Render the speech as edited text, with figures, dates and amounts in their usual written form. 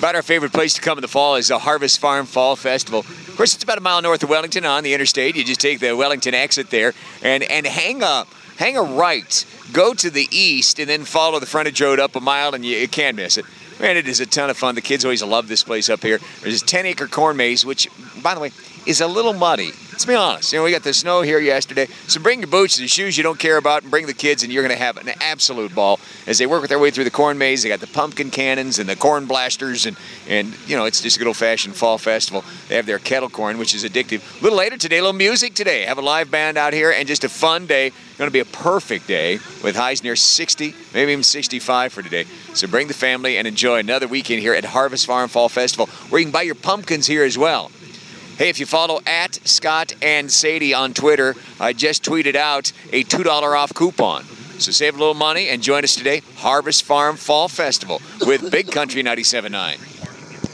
About our favorite place to come in the fall is the Harvest Farm Fall Festival. Of course, it's about a mile north of Wellington on the interstate. You just take the Wellington exit there and hang a right, go to the east, and then follow the frontage road up a mile, and you can't miss it. Man, it is a ton of fun. The kids always love this place up here. There's a 10-acre corn maze, which, by the way, is a little muddy. Let's be honest. We got the snow here yesterday, so bring your boots, the shoes you don't care about, and bring the kids, and you're going to have an absolute ball as they work their way through the corn maze. They got the pumpkin cannons and the corn blasters, and it's just a good old-fashioned fall festival. They have their kettle corn, which is addictive. A little later today, a little music today. Have a live band out here, and just a fun day. Going to be a perfect day with highs near 60, maybe even 65 for today. So bring the family and enjoy another weekend here at Harvest Farm Fall Festival, where you can buy your pumpkins here as well. Hey, if you follow at Scott and Sadie on Twitter, I just tweeted out a $2 off coupon. So save a little money and join us today, Harvest Farm Fall Festival with Big Country 97.9.